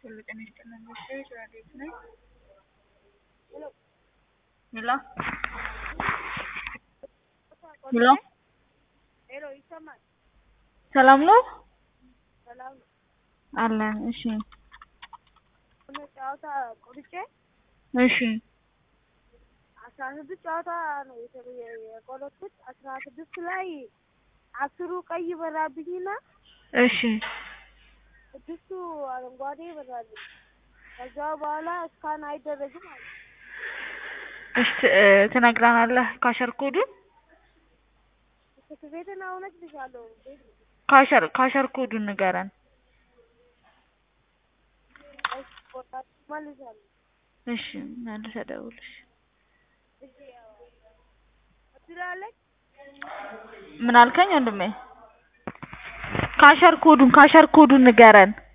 ሁሉን ይስተናገድ ራዲዮት ነው ሄሎ ሄሎ ሄሎ ይሰማል ሰላም ነው ሰላም አለን እሺ ጫውታ ቆርጬ እሺ 16 ጫውታ ነው የቆረጥኩት 16 ላይ 10 ቀይ በራብኝና እሺ ስድስቱ አረንጓዴ በራልኝ ከዛ በኋላ እስካን አይደረግም አለ እሺ ተናግራናለህ ካሸርኮዱን ቤተና ሆነች ልሻለሁ ካሸር ኮዱን ንገረን እሺ መልሰ ደውልሽ ምን አልከኝ ወንድሜ ካሸር ኮዱን ንገረን